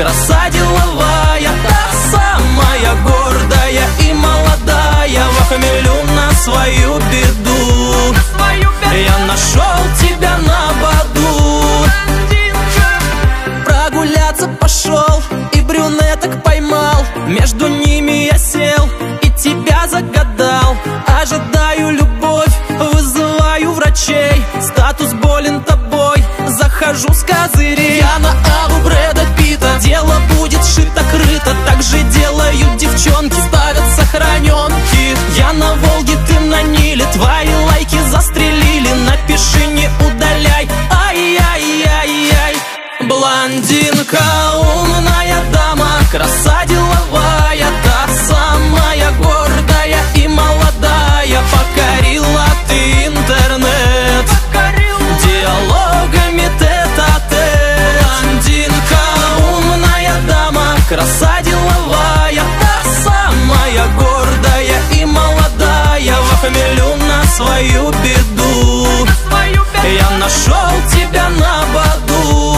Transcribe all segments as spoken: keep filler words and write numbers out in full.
краса деловая, та самая гордая и молодая, во хмелю на свою беду. Я нашел тебя на боду. Прогуляться пошел и брюнеток поймал, между ними я сел и тебя загадал. Ожидаю любовь, вызываю врачей, статус болен тобой, захожу с козырей. Я на Аву Брэда Питта, дело будет шито-крыто, так же делают девчонки, ставят сохраненки. Я на Волге, ты на Ниле, твои лайки застрелили, напиши, не удаляй. Ай-яй-яй-яй. Блондинка, умная дама, краса деловая, та самая гордая и молодая, покорила ты интернет диалогами тет-а-тет. Блондинка, умная дама, краса деловая, та самая гордая и молодая, во хмелю на свою беду. Я нашел тебя на боду.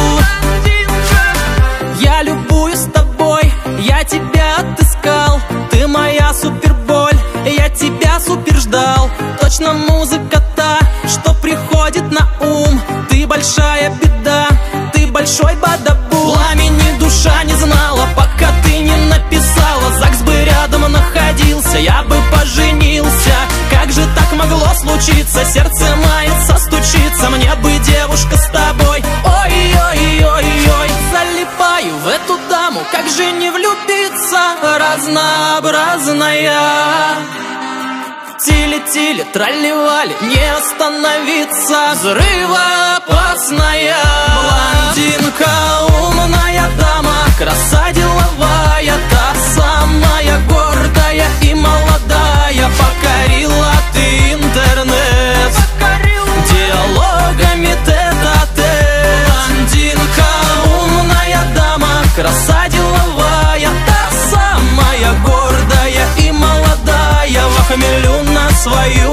Я любуюсь тобой, я тебя отыскал, ты моя суперболь, я тебя супер ждал. Точно музыка та, что приходит на ум, ты большая беда, ты большой бадабум. Пламени душа не знала, пока ты не написала, ЗАГС бы рядом находился, я бы поженился. Как же так могло случиться, сердце мается, стучится, мне бы девушка с тобой. Ой-ой-ой-ой, залипаю в эту даму, как же не влюбиться, разнообразная. Тили-тили, тролливали, не остановиться, взрывоопасная. Блондинка, умная дама, краса деловая, та самая гордая и молодая, покорила ты интернет диалогами тет-а-тет. Блондинка, умная дама, краса деловая, та самая гордая и молодая, во хмелю на свою